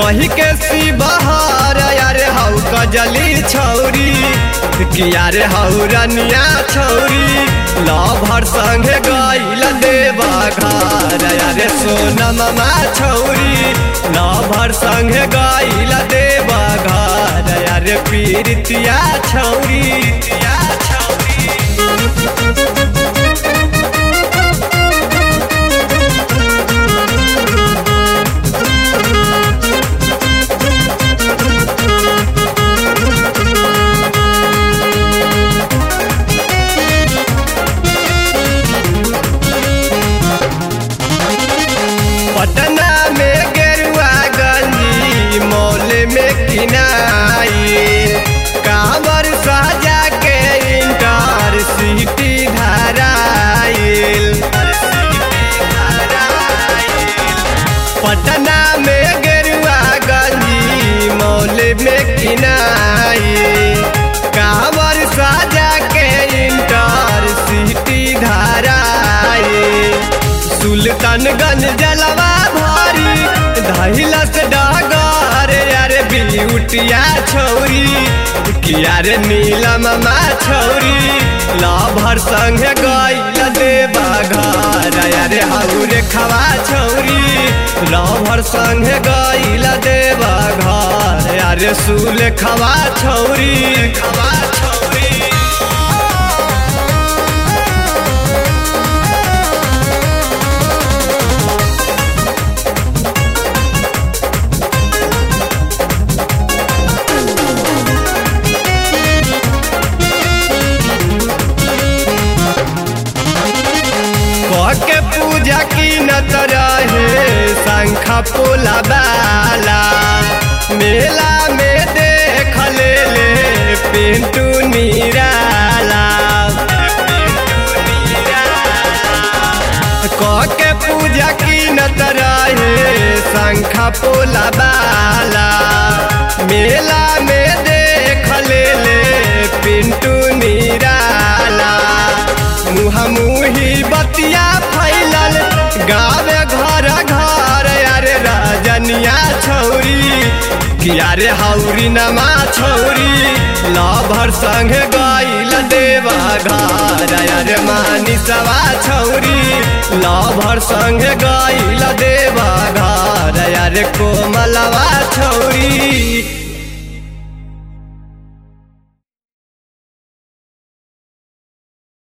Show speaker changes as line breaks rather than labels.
कही के सी बहार यारे हऊ कजली छौरी किया रे हऊ रनिया छौरी लभर संगे गइल देवा घर यारे सोनमा छौरी लभर संगे गइल देवा घर यारे पीरितिया छौरी पटना में गेरुआ गंजी मॉल में किनाई कांवर साजा के इंटर सिटी धराइल पटना में गेरुआ गंजी मॉल में किनाई कांवर साजा के इंटर सिटी धराइल सुल्तानगंज जलवा भारी धैलस डागर यारे बिउटिया छौरी किया रे नीलम छौरी लभर संगे गइल देवा घर यारे हऊ रे खवा छौरी लभर संगे गइल देवा घर यारे सुल खवा छौरी के पूजा की नत रहे शंखा पोला बाला मेला में देख ले पिंटू निराला के पूजा की नत रहे शंखा पोला बाला मेला में देख ले पिंटू निराला मुही बतिया फैलल गावे घर घर यारे राजनिया छौरी किया रे हौरी नमा छौरी लभर संगे गइल देवा घर यारे मानी सवा छौरी लभर संगे गइल देवा घर यारे कोमलवा छौरी।